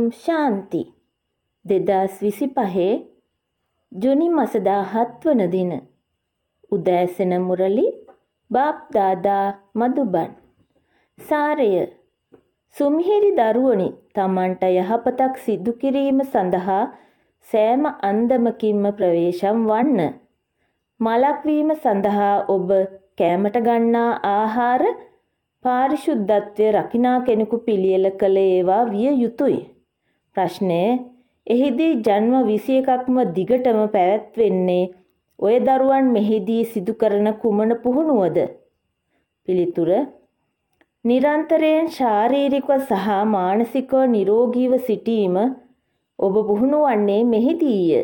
ශාන්ති 2025 ජුනි මාස 17 වන දින උදෑසන මුරලි බාප් දාදා මදුබන් සාරය සුමිහිරි දරුවනි තමන්ට යහපතක් සිදු කිරීම සඳහා සෑම අන්දමකින්ම ප්‍රවේශම් වන්න. මලක් වීම සඳහා ඔබ කෑමට ගන්නා ආහාර පාරිශුද්ධත්වය රකිනා කෙනෙකු පිළියෙල කළ ඒවා විය යුතුය. ප්‍රශ්නය එහිදී ජන්ම 21ක්ම දිගටම පැවැත්වෙන්නේ ඔය දරුවන් මෙහිදී සිදු කරන කුමන පුහුණුවද? පිළිතුර නිරන්තරයෙන් ශාරීරිකව සහ මානසිකව නිරෝගීව සිටීම ඔබ පුහුණු වන්නේ මෙහිදීය.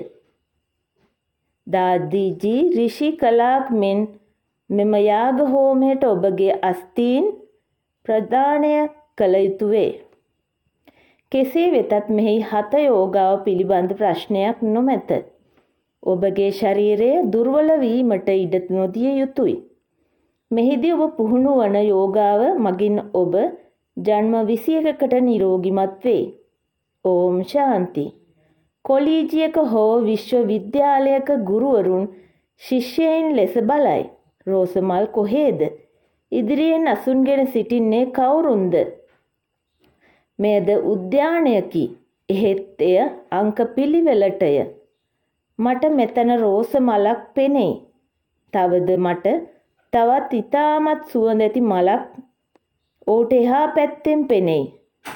දාදීජී ඍෂි කලාක් මෙන් මෙම යාග හෝමයට ඔබගේ අස්තීන් ප්‍රදානය කළ යුතු වේ. කෙසේ වෙතත් මෙහි හත යෝගාව පිළිබඳ ප්‍රශ්නයක් නොමැත. ඔබගේ ශරීරය දුර්වල වීමට ඉඩ නොදිය යුතුය. මෙහිදී ඔබ පුහුණු වන යෝගාව මගින් ඔබ ජන්ම 21කට නිරෝගිමත් වේ. ඕම් ශාන්ති. කොලීජියක හෝ විශ්වවිද්‍යාලයක ගුරුවරුන් ශිෂ්‍යයින් ලෙස බලයි. රෝසමල් කොහේද? ඉදිරියෙන් අසුන්ගෙන සිටින්නේ කවුරුන්ද? මෙයද උද්‍යානයකි. එහෙත් එය අංක පිළිවෙලටය. මට මෙතන රෝස මලක් පෙනෙයි. තවද මට තවත් ඉතාමත් සුවඳ ඇති මලක් ඕට එහා පැත්තෙන් පෙනෙයි.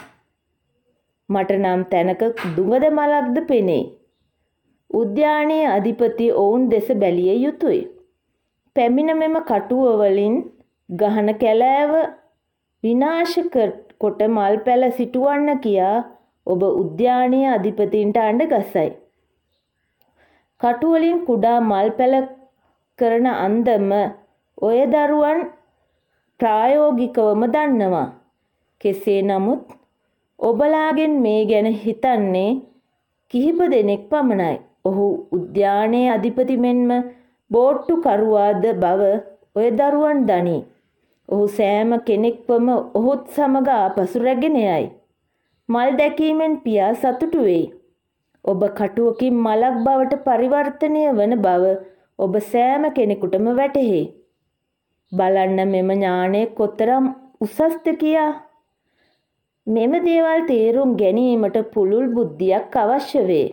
මට නම් තැනක දුඟද මලක්ද පෙනෙයි. උද්‍යානයේ අධිපති ඔවුන් දෙස බැලිය යුතුය. පැමිණ මෙම කටුව වලින් ගහන කැලෑව විනාශ කොට මල් පැල සිටුවන්න කියා ඔබ උද්‍යානයේ අධිපතින්ට අඬ ගසයි. කටු වලින් කුඩා මල් පැල කරන අන්දම ඔය දරුවන් ප්‍රායෝගිකවම දන්නවා. කෙසේ නමුත් ඔබලාගෙන් මේ ගැන හිතන්නේ කිහිප දෙනෙක් පමණයි. ඔහු උද්‍යානයේ අධිපති මෙන්ම බෝට්ටු කරුවාද බව ඔය දරුවන් දනී. ඔහු සෑම කෙනෙක්වම ඔහුත් සමග ආපසු රැගෙන යයි. මල් දැකීමෙන් පියා සතුටු වෙයි. ඔබ කටුවකින් මලක් බවට පරිවර්තනය වන බව ඔබ සෑම කෙනෙකුටම වැටහේ. බලන්න මෙම ඥානය කොතරම් උසස්ද කියා. මෙම දේවල් තේරුම් ගැනීමට පුළුල් බුද්ධියක් අවශ්‍ය වේ.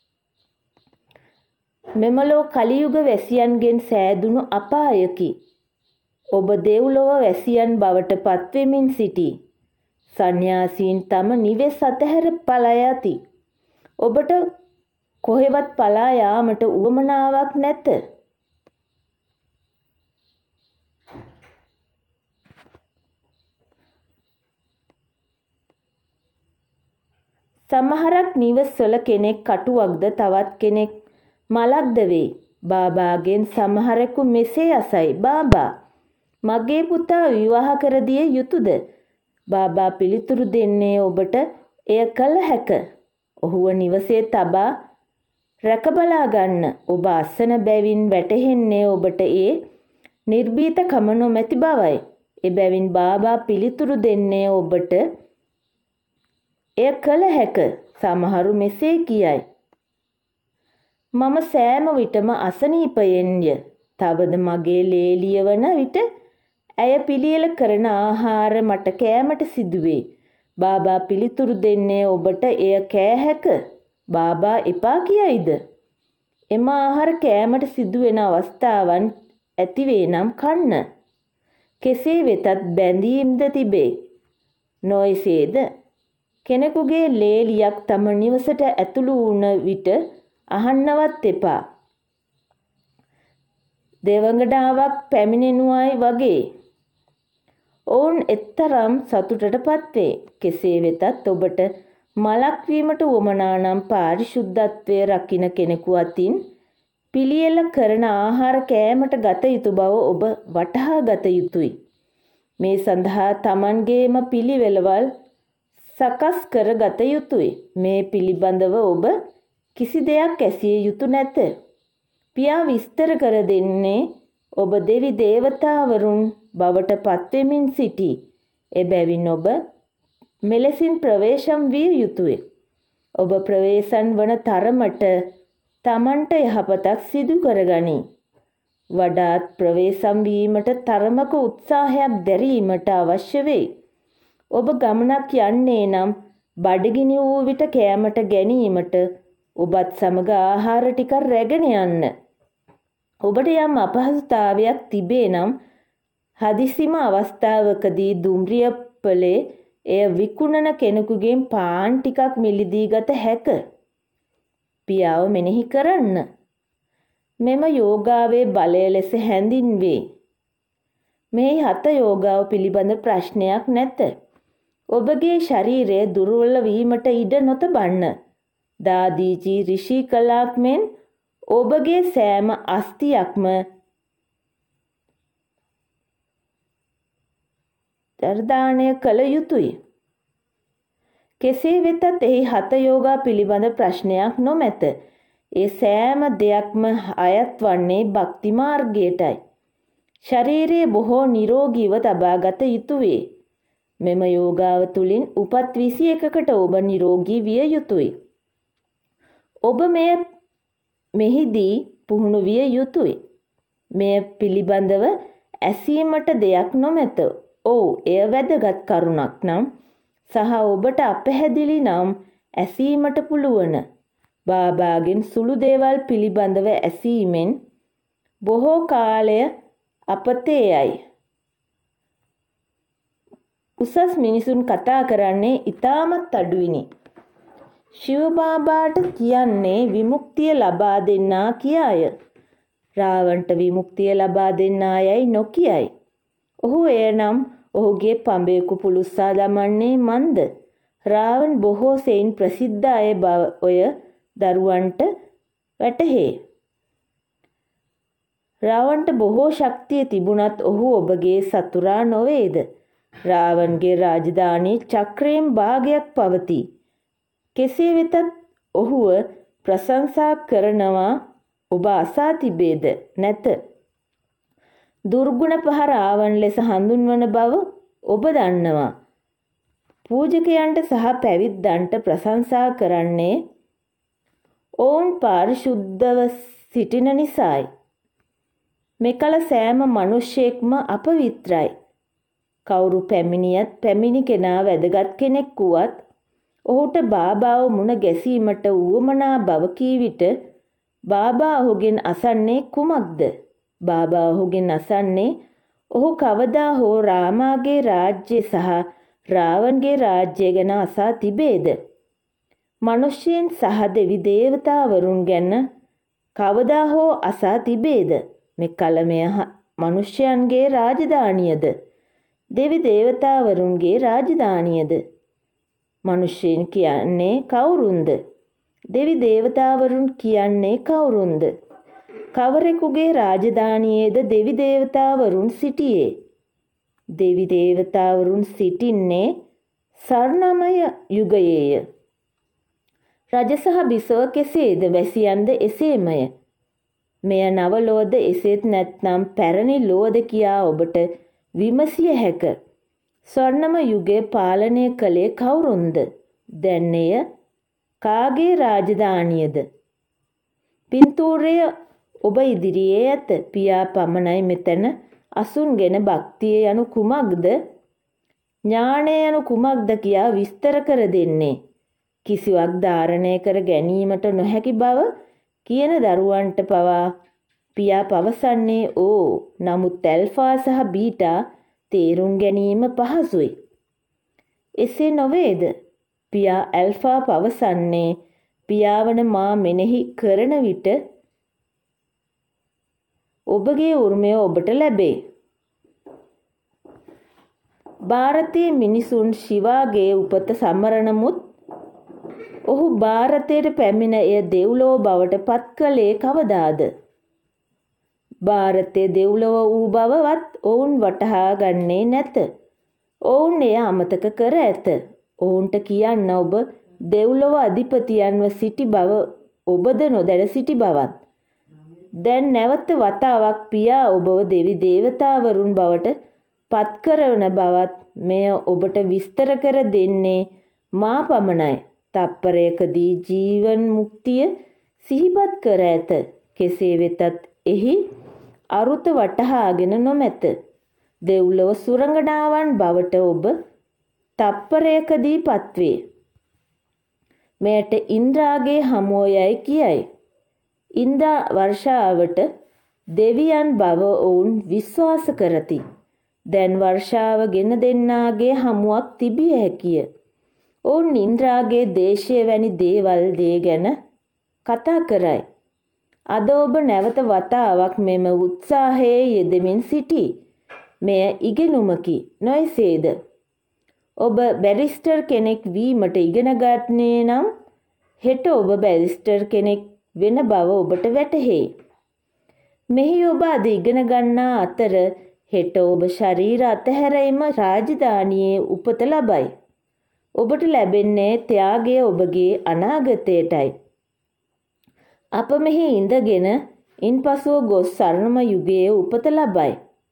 මෙමලෝ කලියුග වැසියන්ගෙන් සෑදුණු අපායකි. ඔබ දෙව්ලොව වැසියන් බවට පත්වෙමින් සිටී. සන්‍යාසීන් තම නිවෙස් අතහැර පලා යති. ඔබට කොහෙවත් පලා යාමට උවමනාවක් නැත. සමහරක් නිවෙස්වල කෙනෙක් කටුවක්ද තවත් කෙනෙක් මලක්ද වේ. බාබාගෙන් සමහරෙකු මෙසේ අසයි. බාබා මගේ පුතා විවාහ කර දිය යුතුයද? බාබා පිළිතුරු දෙන්නේ ඔබට එය කළ හැක. ඔහුව නිවසේ තබා රැකබලා ගන්න. ඔබ අසන බැවින් වැටහෙන්නේ ඔබට ඒ නිර්භීතකම නොමැති බවයි. එබැවින් බාබා පිළිතුරු දෙන්නේ ඔබට එය කළ හැක. සමහරු මෙසේ කියයි. මම සෑම විටම අසනීපයෙන්ය. තවද මගේ ලේලියවන විට ඇය පිළියෙල කරන ආහාර මට කෑමට සිදුවේ. බාබා පිළිතුරු දෙන්නේ ඔබට එය කෑ හැක. බාබා එපා කියයිද? එම ආහාර කෑමට සිදුවෙන අවස්ථාවන් ඇතිවේ නම් කන්න. කෙසේ වෙතත් බැඳීම්ද තිබේ. නොයසේද? කෙනෙකුගේ ලේලියක් තම නිවසට ඇතුළු වුණ විට අහන්නවත් එපා. දෙවඟඩාවක් පැමිණෙනුවයි වගේ. ඔවුන් එතරම් සතුටටපත් වේ. කෙසේ වෙතත් ඔබට මලක් වීමට උවමනා නම් පාරිශුද්ධත්වය රකින්න කෙනෙකු අතින් පිළියෙල කරන ආහාර කෑමට ගත යුතු බව ඔබ වටහා ගත යුතුය. මේ සඳහා Tamanගේම පිළිවෙළවල් සකස් කර ගත යුතුය. මේ පිළිබඳව ඔබ කිසි දෙයක් ඇසිය යුතු නැත. පියා විස්තර කර දෙන්නේ ඔබ දෙවි දේවතාවරුන් බවට පත්වෙමින් සිටී. එබැවින් ඔබ මෙලෙසින් ප්‍රවේශම් විය යුතුය. ඔබ ප්‍රවේශම් වන තරමට තමන්ට යහපතක් සිදු කරගනී. වඩාත් ප්‍රවේශම් වීමට තරමක උත්සාහයක් දැරීමට අවශ්‍ය වෙයි. ඔබ ගමනක් යන්නේ නම් බඩගිනි වූ විට කෑමට ගැනීමට ඔබත් සමග ආහාර ටිකක් රැගෙන යන්න. ඔබට යම් අපහසුතාවයක් තිබේ නම් හදිසිම අවස්ථාවකදී දුම්රිය පොලේ එය විකුණන කෙනෙකුගෙන් පාන් ටිකක් මිලදී ගත හැක. පියාව මෙනෙහි කරන්න. මෙම යෝගාවේ බලය ලෙස හැඳින්වේ. මේ හත යෝගාව පිළිබඳ ප්‍රශ්නයක් නැත. ඔබගේ ශරීරය දුර්වල වීමට ඉඩ නොතබන්න. දාදීජී ඍෂි කලාක් මෙන් ඔබගේ සෑම අස්තියක්ම දර්දානය කළ යුතුය. කෙසේ වෙතත් එහි හත යෝගා පිළිබඳ ප්‍රශ්නයක් නොමැත. ඒ සෑම දෙයක්ම අයත් වන්නේ භක්ති මාර්ගයටයි. ශරීරයේ බොහෝ නිරෝගීව තබාගත යුතුය වේ. මෙම යෝගාව තුළින් උපත් 21කට ඔබ නිරෝගී විය යුතුය. ඔබ මෙහිදී පුහුණු විය යුතුය. මෙය පිළිබඳව ඇසීමට දෙයක් නොමැත. ඔව්, එය වැදගත් කරුණක් නම් සහ ඔබට අපැහැදිලි නම් ඇසීමට පුළුවන්. බාබාගෙන් සුළු දේවල් පිළිබඳව ඇසීමෙන් බොහෝ කාලය අපතේ යයි. උසස් මිනිසුන් කතා කරන්නේ ඉතාමත් අඩුයිනි. ශිව බාබාට කියන්නේ විමුක්තිය ලබා දෙන්නා කියාය. රාවන්ට විමුක්තිය ලබා දෙන්නා යයි නොකියයි. ඔහු එයනම් ඔහුගේ පඹයකු පුළුස්සා දමන්නේ මන්ද? රාවන් බොහෝ සෙයින් ප්‍රසිද්ධ අය බව ඔය දරුවන්ට වැටහේ. රාවන්ට බොහෝ ශක්තිය තිබුණත් ඔහු ඔබගේ සතුරා නොවේද? රාවන්ගේ රාජධානී චක්‍රයෙන් භාගයක් පවතී. කෙසේ වෙතත් ඔහුව ප්‍රශංසා කරනවා ඔබ අසා තිබේද නැත? දුර්ගුණ පහ රාවණ ලෙස හඳුන්වන බව ඔබ දන්නවා. පූජකයන්ට සහ පැවිද්දන්ට ප්‍රශංසා කරන්නේ ඔවුන් පාරිශුද්ධව සිටින නිසායි. මෙකල සෑම මිනිසෙක්ම අපවිත්‍රයි. කවුරු පැමිණියත් පැමිණි කෙනා වැදගත් කෙනෙක් වුවත් ඔහුට බාබාව මුණ ගැසීමට උවමනා බව කී විට බාබා ඔහුගෙන් අසන්නේ කුමක්ද? බාබා ඔහුගෙන් අසන්නේ ඔහු කවදා හෝ රාමාගේ රාජ්‍ය සහ රාවන්ගේ රාජ්‍ය ගැන අසා තිබේද? මිනිසයන් සහ දෙවි දේවතාවරුන් ගැන කවදා හෝ අසා තිබේද? මෙකල මෙය මිනිසයන්ගේ රාජධානියද? දෙවි දේවතාවරුන්ගේ රාජධානියද? මිනිසයන් කියන්නේ කවුරුන්ද? දෙවි දේවතාවරුන් කියන්නේ කවුරුන්ද? කවරෙකුගේ රාජධානියේද දෙවි දේවතාවරුන් සිටියේ? දෙවි දේවතාවරුන් සිටින්නේ ස්වර්ණමය යුගයේය. රජ සහ බිසව කෙසේද? වැසියන්ද එසේමය. මෙය නව ලෝද එසේත් නැත්නම් පැරණි ලෝද කියා ඔබට විමසිය හැක. ස්වර්ණම යුගය පාලනය කළේ කවුරුන්ද? දැන් එය කාගේ රාජධානියද? පින්තූරය ඔබ ඉදිරියේ ඇත. පියා පමණයි මෙතන අසුන්ගෙන භක්තිය යනු කුමක්ද? ඥානය යනු කුමක්ද කියා විස්තර කර දෙන්නේ. කිසිවක් ධාරණය කර ගැනීමට නොහැකි බව කියන දරුවන්ට පවා පියා පවසන්නේ ඕ. නමුත් ඇල්ෆා සහ බීටා තේරුම් ගැනීම පහසුයි. එසේ නොවේද? පියා ඇල්ෆා පවසන්නේ පියාවන මා මෙනෙහි කරන විට ඔබගේ උරුමය ඔබට ලැබේ. ಭಾರತೀಯ මිනිසුන් ශිවාගේ උපත සමරනමුත් ඔහු ಭಾರතයට පැමිණ එය දෙව්ලොව බවට පත් කළේ කවදාද? ಭಾರතයේ දෙව්ලොව වූ බවවත් ඔවුන් වටහා ගන්නේ නැත. ඔවුන් එය අමතක කර ඇත. ඔවුන්ට කියන්න ඔබ දෙව්ලොව අධිපතියන්ව සිටි බව ඔබද නොදැන සිටි බවත්. දැන් නැවත වතාවක් පියා ඔබව දෙවි දේවතාවරුන් බවට පත් කරන බවත් මෙය ඔබට විස්තර කර දෙන්නේ මා පමණයි. තප්පරයකදී ජීවන් මුක්තිය සිහිපත් කර ඇත. කෙසේ වෙතත් එහි අරුත වටහාගෙන නොමැත. දෙව්ලොව සුරංගනාවන් බවට ඔබ තප්පරයකදී පත්වේ. මෙයට ඉන්ද්‍රාගේ හමුවයයි කියයි. ඉන්ද්‍රා වර්ෂාවට දෙවියන් බව ඔවුන් විශ්වාස කරති. දැන් වර්ෂාව ගෙන දෙන්නාගේ හමුවක් තිබිය හැකිය. ඔවුන් ඉන්ද්‍රාගේ දේශය වැනි දේවල් ගැන කතා කරයි. අද ඔබ නැවත වතාවක් මෙම උත්සාහයේ යෙදමින් සිටී. මෙය ඉගෙනුමකි නොයසේද? ඔබ බැරිස්ටර් කෙනෙක් වීමට ඉගෙන ගන්නේ නම් හෙට ඔබ බැරිස්ටර් කෙනෙක් වෙන බව ඔබට වැටහෙයි. මෙහි ඔබ අද ඉගෙන ගන්නා අතර හෙට ඔබ ශරීර අතහැරීම රාජධානියේ උපත ලබයි. ඔබට ලැබෙන්නේ ත්‍යාගය ඔබගේ අනාගතයටයි. අප මෙහි ඉඳගෙන ඉන්පසුව ගොස් සරණම යුගයේ උපත ලබයි.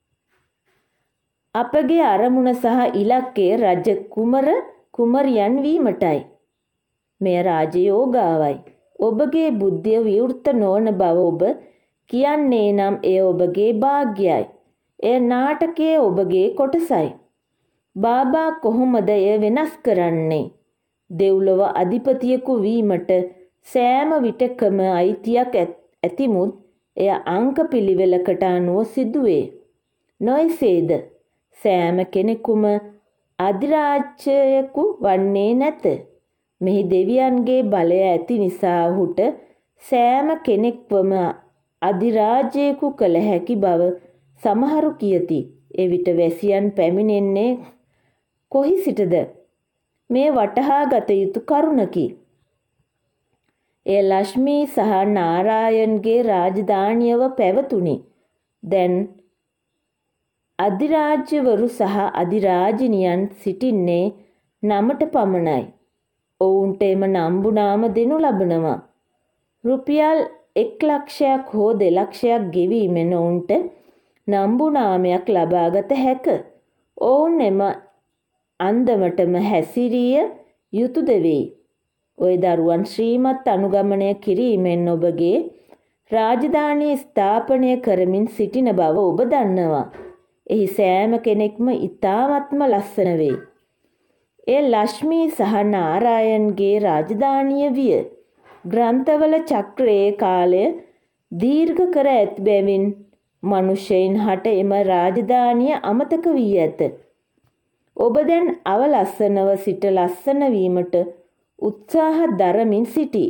අපගේ අරමුණ සහ ඉලක්කය රජ කුමර කුමරියන් වීමටයි. මෙය රාජයෝගාවයි. ඔබගේ බුද්ධිය විවෘත නොවන බව ඔබ කියන්නේ නම් එය ඔබගේ භාග්‍යයි. එය නාටකයේ ඔබගේ කොටසයි. බාබා කොහොමද එය වෙනස් කරන්නේ? දෙව්ලොව අධිපතියෙකු වීමට සෑම විටකම අයිතියක් ඇතිමුත් එය අංක පිළිවෙලකට අනුව සිදුවේ. නොයසේද? සෑම කෙනෙකුම අධිරාජ්‍යයෙකු වන්නේ නැත. මෙහි දෙවියන්ගේ බලය ඇති නිසා ඔහුට සෑම කෙනෙක්වම අධිරාජ්‍යයෙකු කළ හැකි බව සමහරු කියති. එවිට වැසියන් පැමිණෙන්නේ කොහි සිටද? මේ වටහා ගත යුතු කරුණකි. එය ලක්ෂ්මී සහ නාරායන්ගේ රාජධානියව පැවතුණි. දැන් අධිරාජ්‍යවරු සහ අධිරාජිනියන් සිටින්නේ නමට පමණයි. ඔවුන්ට එම නම්බුනාම දෙනු ලබනවා. රුපියල් 1 ලක්ෂයක් හෝ 2 ලක්ෂයක් ගෙවීමෙන් ඔවුන්ට නම්බුනාමයක් ලබාගත හැක. ඔවුන් එම අන්දමටම හැසිරිය යුතුද වෙයි. ඔය දරුවන් ශ්‍රීමත් අනුගමනය කිරීමෙන් ඔබගේ රාජධානිය ස්ථාපනය කරමින් සිටින බව ඔබ දන්නවා. එහි සෑම කෙනෙක්ම ඉතාමත්ම ලස්සන වෙයි. එය ලක්ෂ්මී සහ නාරායන්ගේ රාජධානිය විය. ග්‍රන්ථවල චක්‍රයේ කාලය දීර්ඝ කර ඇති බැවින් මනුෂ්‍යයින් හට එම රාජධානිය අමතක වී ඇත. ඔබ දැන් අවලස්සනව සිට ලස්සන වීමට උත්සාහ දරමින් සිටී.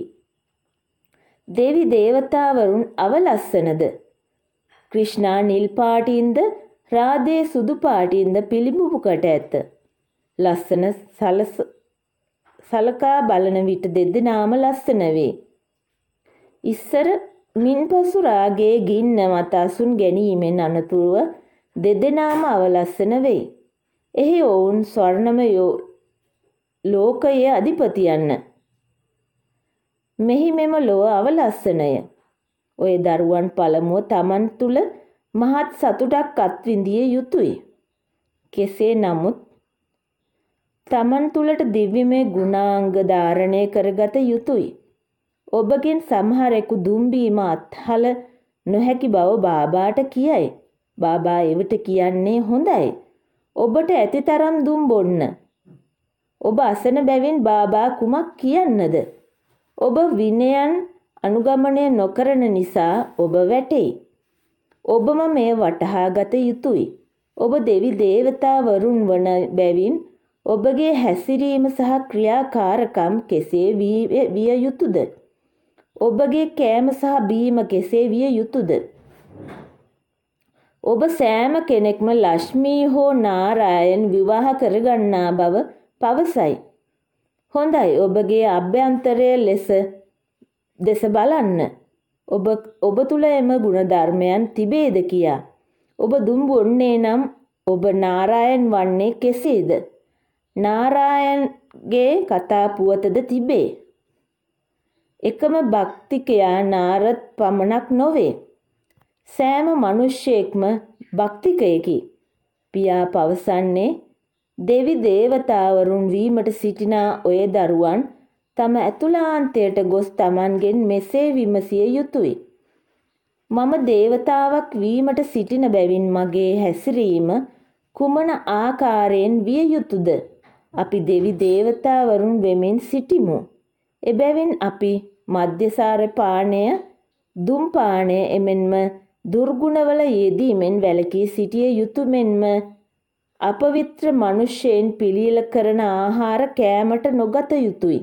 දෙවි දේවතාවරුන් අවලස්සනද? ක්‍රිෂ්ණා නිල් පාටින්ද රාධේ සුදු පාටින්ද පිළිඹු කොට ඇත. ලස්සන සලකා බලන විට දෙදෙනාම ලස්සන වේ. ඉස්සර මින්පසු රාගයේ ගින්න මත අසුන් ගැනීමෙන් අනතුරුව දෙදෙනාම අවලස්සන වෙයි. එහි ඔවුන් ස්වර්ණමය ලෝකයේ අධිපතියන්න. මෙහි මෙම ලොව අවලස්සනය. ඔය දරුවන් පළමුව තමන් තුළ මහත් සතුටක් අත්විඳිය යුතුය. කෙසේ නමුත් තමන් තුළට දිව්‍යමය ගුණාංග ධාරණය කරගත යුතුය. ඔබගෙන් සමහරෙකු දුම්බීම අත්හල නොහැකි බව බාබාට කියයි. බාබා එවිට කියන්නේ හොඳයි. ඔබට ඇති තරම් දුම් බොන්න. ඔබ අසන බැවින් බාබා කුමක් කියන්නද? ඔබ විනයන් අනුගමනය නොකරන නිසා ඔබ වැටෙයි. ඔබම මේ වටහා ගත යුතුය. ඔබ දෙවි දේවතාවරුන් වන බැවින් ඔබගේ හැසිරීම සහ ක්‍රියාකාරකම් කෙසේ විය යුතුද? ඔබගේ කෑම සහ බීම කෙසේ විය යුතුද? ඔබ සෑම කෙනෙක්ම ලක්ෂ්මී හෝ නාරායන් විවාහ කරගන්නා බව පවසයි. හොඳයි, ඔබගේ අභ්‍යන්තරය දෙස බලන්න. ඔබ තුළ එම ගුණධර්මයන් තිබේද කියා. ඔබ දුම් බොන්නේ නම් ඔබ නාරායන් වන්නේ කෙසේද? නාරායන්ගේ කතා පුවතද තිබේ. එකම භක්තිකයා නාරද පමණක් නොවේ. සෑම මනුෂ්‍යයෙක්ම භක්තිකයෙකි. පියා පවසන්නේ දෙවි දේවතාවරුන් වීමට සිටිනා ඔය දරුවන් තම ඇතුළාන්තයට ගොස් Tamanගෙන් මෙසේ විමසිය යුතුය. මම දේවතාවක් වීමට සිටින බැවින් මගේ හැසිරීම කුමන ආකාරයෙන් විය යුතුද? අපි දෙවි දේවතාවරුන් වෙමින් සිටිමු. එබැවින් අපි මද්‍යසාර පානය, දුම්පානය එමෙන්ම දුර්ගුණවල යෙදීමෙන් වැළකී සිටිය යුතු මෙන්ම අපවිත්‍ර මනුෂ්‍යයන් පිළියෙල කරන ආහාර කෑමට නොගත යුතුය.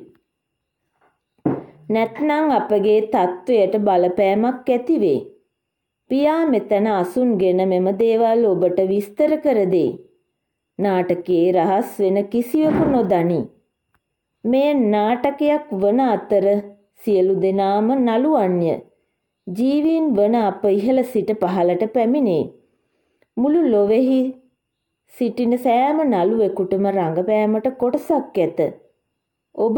නැත්නම් අපගේ තත්වයට බලපෑමක් ඇති වේ. පියා මෙතන අසුන්ගෙන මෙම දේවල් ඔබට විස්තර කර දෙයි. නාටකයේ රහස් වෙන කිසිවකු නොදනි. මේ නාටකයක් වන අතර සියලු දෙනාම නළුවන්ය. ජීවීන් වන අප ඉහළ සිට පහළට පැමිණේ. මුළු ලොවෙහි සිටින සෑම නළුවෙකුටම රඟපෑමට කොටසක් ඇත. ඔබ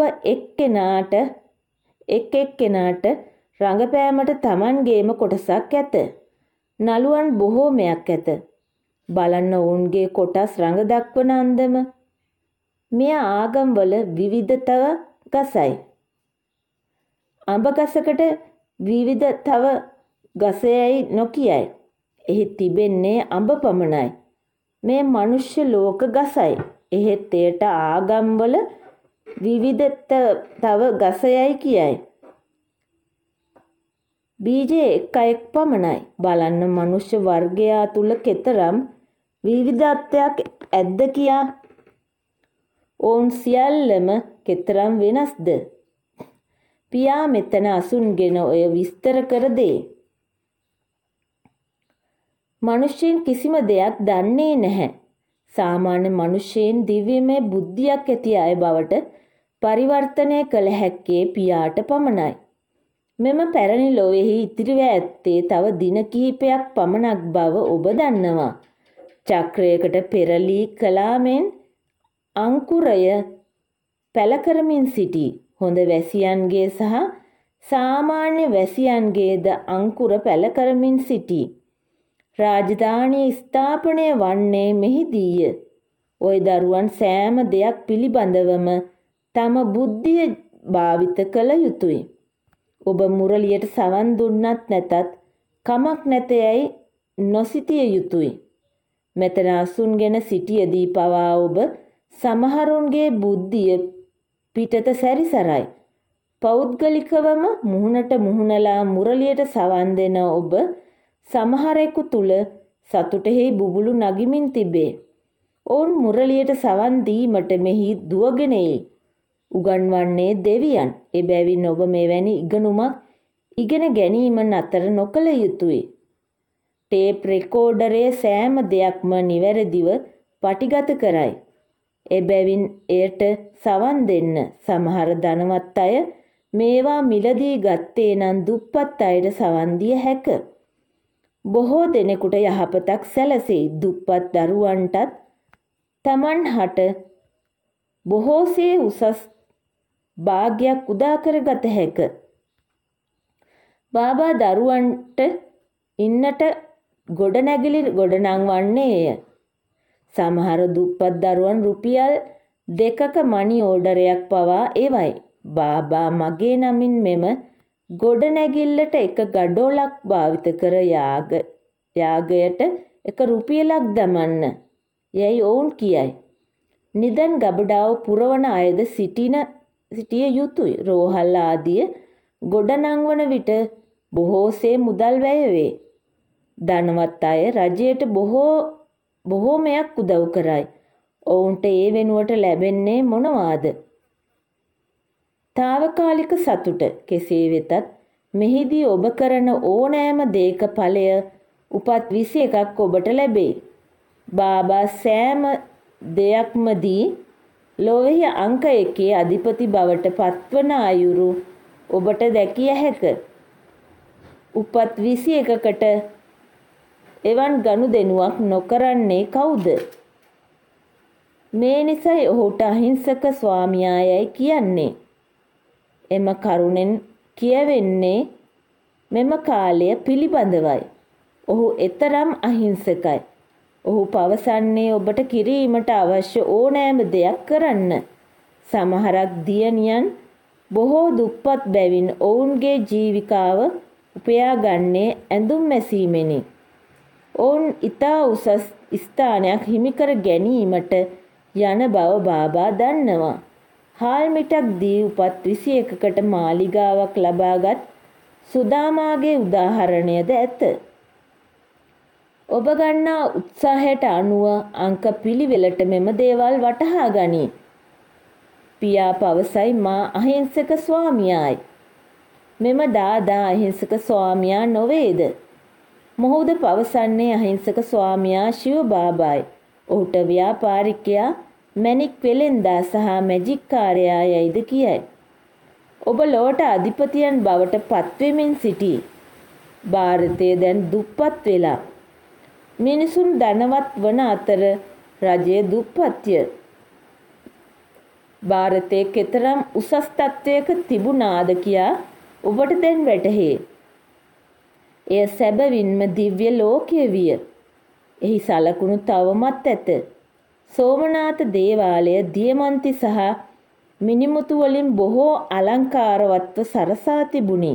එක්කෙනාට රඟපෑමට Tamanගේම කොටසක් ඇත. නළුවන් බොහෝමයක් ඇත. බලන්න ඔවුන්ගේ කොටස් රඟ දක්වන අන්දම. මෙය ආගම්වල විවිධතව ගසයි. අඹ ගසකට විවිධතව ගසයයි නොකියයි. එහි තිබෙන්නේ අඹ පමණයි. මේ මනුෂ්‍ය ලෝක ගසයි. එහෙත් එයට ආගම්වල විවිධතව ගසයයි කියයි. බීජයේ එක් පමණයි. බලන්න මනුෂ්‍ය වර්ගයා තුල කෙතරම් විවිධත්වයක් ඇද්ද කියා. ඔවුන් සියල්ලම කෙතරම් වෙනස්ද? පියා මෙතන අසුන්ගෙන ඔය විස්තර කර දේ. මනුෂ්‍යයන් කිසිම දෙයක් දන්නේ නැහැ. සාමාන්‍ය මනුෂ්‍යයන් දිව්‍යමය බුද්ධියක් ඇති අය බවට පරිවර්තනය කළ හැක්කේ පියාට පමණයි. මෙම පැරණි ලොවෙහි ඉතිරිව ඇත්තේ තව දින කිහිපයක් පමණක් බව ඔබ දන්නවා. චක්‍රයකට පෙරලී කලාමෙන් අංකුරය පැල කරමින් සිටී. හොඳ වැසියන්ගේ සහ සාමාන්‍ය වැසියන්ගේද අංකුර පැල කරමින් සිටී. රාජධානිය ස්ථාපනය වන්නේ මෙහිදීය. ওই දරුවන් සෑම දෙයක් පිළිබඳවම තම බුද්ධිය භාවිත කළ යුතුය. ඔබ මුරලියට සවන් දුන්නත් නැතත් කමක් නැතයයි නොසිතිය යුතුය. මෙතන අසුන්ගෙන සිටියදී පවා ඔබ සමහරුන්ගේ බුද්ධිය පිටත සැරිසරයි. පෞද්ගලිකවම මුහුණට මුහුණලා මුරලියට සවන් දෙන ඔබ සමහරෙකු තුල සතුටෙහි බුබුලු නගිමින් තිබේ. ඔවුන් මුරලියට සවන් දීමට මෙහි දුවගෙන එයි. උගන්වන්නේ දෙවියන්. එබැවින් ඔබ මෙවැනි ඉගෙනුමක් ඉගෙන ගැනීම නතර නොකළ යුතුය. ටේප් රෙකෝඩරයේ සෑම දෙයක්ම නිවැරදිව පටිගත කරයි. එබැවින් එයට සවන් දෙන්න. සමහර ධනවත් අය මේවා මිලදී ගත්තේ නම් දුප්පත් අයට සවන් දිය හැක. බොහෝ දෙනෙකුට යහපතක් සැලසෙයි. දුප්පත් දරුවන්ටත් Taman හට බොහෝසේ උසස් භාග්යක් උදා කරගත හැක. බාබා දරුවන්ට ඉන්නට ගොඩනැගිලි ගොඩනංවන්නේය. සමහර දුප්පත් දරුවන් රුපියල් 2ක මනි ඕඩරයක් පවා එවයි. බාබා මගේ නමින් මෙම ගොඩනැගිල්ලට 1 ගඩොලක් භාවිත කර යාගයට 1 රුපියලක් දමන්න යැයි ඔවුන් කියයි. නිදන් ගබඩාව පුරවන අයද සිටිය යුතුය. රෝහල් ආදිය ගොඩනංවන විට බොහෝසේ මුදල් වැය වේ. ධනවත් අය රජයට බොහෝමයක් උදව් කරයි. ඔවුන්ට ඒ වෙනුවට ලැබෙන්නේ මොනවාද? తాවකාලික සතුට. කෙසේ වෙතත් මෙහිදී ඔබ කරන ඕනෑම දේක ඵලය උපත් 21ක් ඔබට ලැබේ. බාබා සෑම දෙයක්ම දී ලොවෙහි අංක 1 අධිපති බවට පත්වන අයුරු ඔබට දැකිය හැක. උපත් 21කට එවන් ගනුදෙනුවක් නොකරන්නේ කවුද? මේ නිසයි ඔහුට අහිංසක ස්වාමියායයි කියන්නේ. එම කරුණෙන් කියවෙන්නේ මෙම කාලය පිළිබඳවයි. ඔහු එතරම් අහිංසකයි. ඔහු පවසන්නේ ඔබට කිරීමට අවශ්‍ය ඕනෑම දෙයක් කරන්න. සමහරක් දියණියන් බොහෝ දුප්පත් බැවින් ඔවුන්ගේ ජීවිකාව උපයාගන්නේ ඇඳුම් මැසීමෙනි. ඔවුන් ඉතා උසස් ස්ථානයක් හිමිකර ගැනීමට යන බව බාබා දන්නවා. හාල් මිටක් දී උපත් 21කට මාලිගාවක් ලබාගත් සුදාමාගේ උදාහරණයද ඇත. ඔබ ගන්නා උත්සාහයට අනුව අංක පිළිවෙලට මෙම දේවල් වටහා ගනී. පියා පවසයි මා අහිංසක ස්වාමියායි. මෙම දාදා අහිංසක ස්වාමියා නොවේද? මොහුද පවසන්නේ අහිංසක ස්වාමියා ශිව බාබායි. ඔහුට ව්‍යාපාරිකයා මැණික් වෙලෙන්දා සහ මැජික් කාර්යයා යයිද කියයි. ඔබ ලොවට අධිපතියන් බවට පත්වෙමින් සිටී. ಭಾರತයේ දැන් දුප්පත් වෙලා. මිනිසුන් ධනවත් වන අතර රජය දුප්පත්ය. ಭಾರතයේ කෙතරම් උසස් තත්වයක තිබුණාද කියා ඔබට දැන් වැටහේ. එය සැබවින්ම දිව්‍ය ලෝකය විය. එහි සලකුණු තවමත් ඇත. සෝමනාථ දේවාලය දියමන්ති සහ මිනිමුතු වලින් බොහෝ අලංකාරවත්ව සරසා තිබුණි.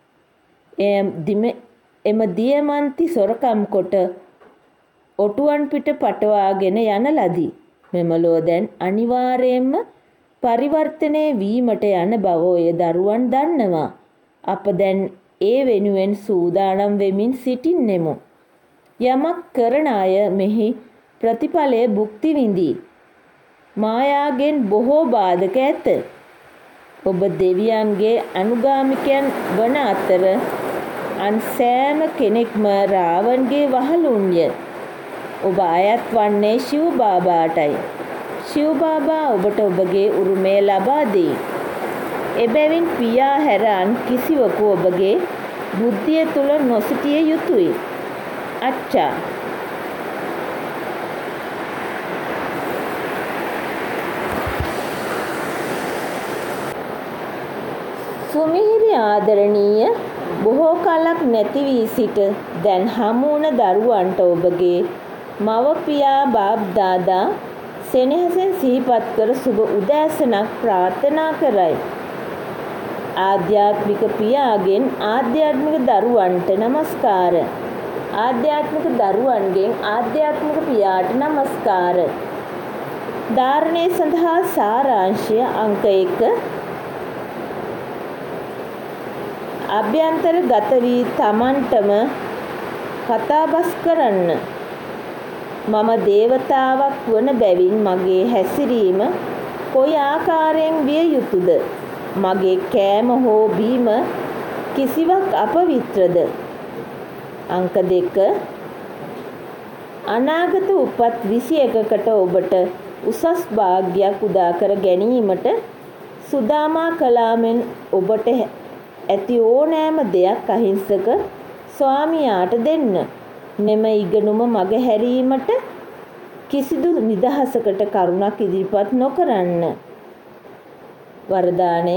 එම දියමන්ති සොරකම් කොට ඔටුවන් පිට පටවාගෙන යන ලදී. මෙමලෝ දැන් අනිවාර්යයෙන්ම පරිවර්තනය වීමට යන බව ඔය දරුවන් දන්නවා. අප දැන් ඒ වෙනුවෙන් සූදානම් වෙමින් සිටින්නෙමු. යමක් කරන අය මෙහි ප්‍රතිඵලය භුක්ති විඳී. මායාගෙන් බොහෝ බාධක ඇත. ඔබ දෙවියන්ගේ අනුගාමිකයන් වන අතර අන් සෑම කෙනෙක්ම රාවන්ගේ වහලුන්ය. ඔබ අයත් වන්නේ ශිව බාබාටයි. ශිව බාබා ඔබට ඔබගේ උරුමය ලබා දෙයි. එබැවින් පියා හැර අන් කිසිවකු ඔබගේ බුද්ධිය තුල නොසිටිය යුතුය. අච්චා. සුමිහිරි ආදරණීය බොහෝ කලක් නැති වී සිට දැන් හමුවන දරුවන්ට ඔබගේ මව පියා බාප් දාදා සෙනෙහසෙන් සිහිපත් කර සුබ උදෑසනක් ප්‍රාර්ථනා කරයි. ආධ්‍යාත්මික පියාගෙන් ආධ්‍යාත්මික දරුවන්ට නමස්කාර. ආධ්‍යාත්මික දරුවන්ගෙන් ආධ්‍යාත්මික පියාට නමස්කාර. ධාරණය සඳහා සාරාංශය අංක 1. අභ්‍යන්තරගත වී තමන්ටම කතාබස් කරන්න. මම දේවතාවක් වන බැවින් මගේ හැසිරීම කොයි ආකාරයෙන් විය යුතුද? මගේ කෑම හෝ බීම කිසිවක් අපවිත්‍රද? අංක 2. අනාගත උපත් 21කට ඔබට උසස් භාග්‍යයක් උදා කර ගැනීමට සුදාමා කලාමෙන් ඔබට ඇති ඕනෑම දෙයක් අහිංසක ස්වාමියාට දෙන්න. මෙම ඉගෙනුම මග හැරීමට කිසිදු නිදහසකට කරුණක් ඉදිරිපත් නොකරන්න. වරදානය.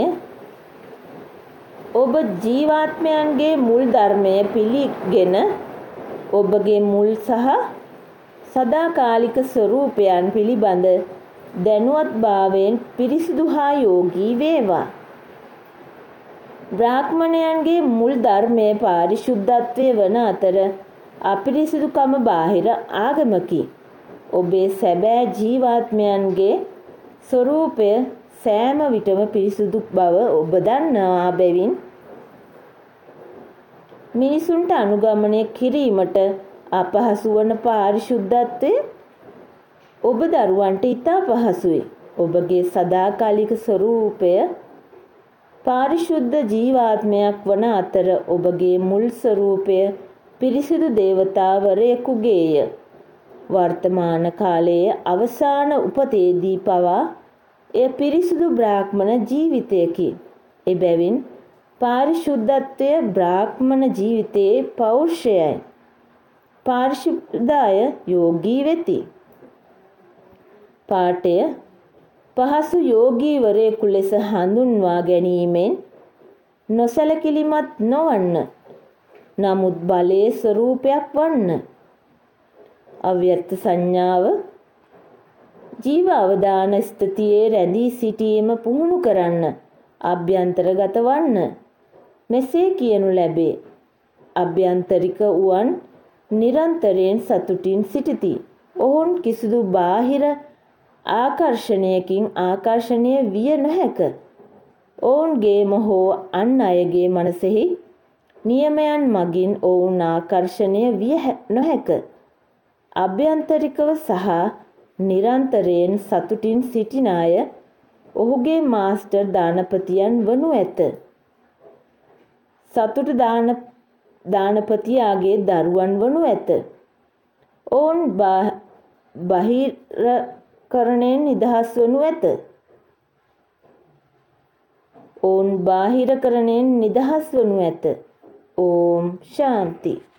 ඔබ ජීවාත්මයන්ගේ මුල් ධර්මය පිළිගෙන ඔබගේ මුල් සහ සදාකාලික ස්වરૂපයන් පිළිබඳ දැනුවත්භාවයෙන් පිරිසිදු හා යෝගී වේවා. බ්‍රාහ්මණයන්ගේ මුල් ධර්මයේ පාරිශුද්ධත්වය වන අතර අපිරිසිදුකම බාහිර ආගමකි. ඔබේ සැබෑ ජීවාත්මයන්ගේ ස්වરૂපය සෑම විටම පිරිසුදු බව ඔබ දන්නා බැවින් මිනිසුන්ට අනුගමනය කිරීමට අපහසු වන පාරිශුද්ධත්වය ඔබ දරුවන්ට ඉතා පහසුයි. ඔබගේ සදාකාලික ස්වરૂපය පාරිශුද්ධ ජීවාත්මයක් වන අතර ඔබගේ මුල් ස්වરૂපය පිරිසිදු දේවතාවරයෙකුගේය. වර්තමාන කාලයේ අවසාන උපතේදී පවා එය පිරිසිදු බ්‍රාහ්මණ ජීවිතයකි. එබැවින් පාරිශුද්ධත්වය බ්‍රාහ්මණ ජීවිතයේ පෞරුෂයයි. පාරිශුද්ධය යෝගී වෙති. පාඨය පහසු යෝගීවරයෙකු ලෙස හඳුන්වා ගැනීමෙන් නොසැලකිලිමත් නොවන්න. නමුත් බලයේ ස්වરૂපයක් වන්න. අව්‍යක්ත සංඥාව ජීව අවදාන ස්ථිතියේ රැඳී සිටීම පුහුණු කරන්න. අභ්‍යන්තරගත වන්න. මෙසේ කියනු ලැබේ. අභ්‍යන්තරික වූවන් නිරන්තරයෙන් සතුටින් සිටිති. ඔවුන් කිසිදු බාහිර ආකර්ෂණයකින් ආකර්ෂණය විය නොහැක. ඔවුන්ගේම හෝ අන් අයගේ මනසෙහි නියමයන් මගින් ඔවුන් ආකර්ෂණය විය නොහැක. අභ්‍යන්තරිකව සහ නිරන්තරයෙන් සතුටින් සිටින අය ඔහුගේ මාස්ටර් දානපතියන් වනු ඇත. සතුට දානපතියාගේ දරුවන් වනු ඇත. ඔවුන් බාහිරකරණයෙන් නිදහස් වනු ඇත. ඔවුන් බාහිරකරණයෙන් නිදහස් වනු ඇත. ඕම් ශාන්ති.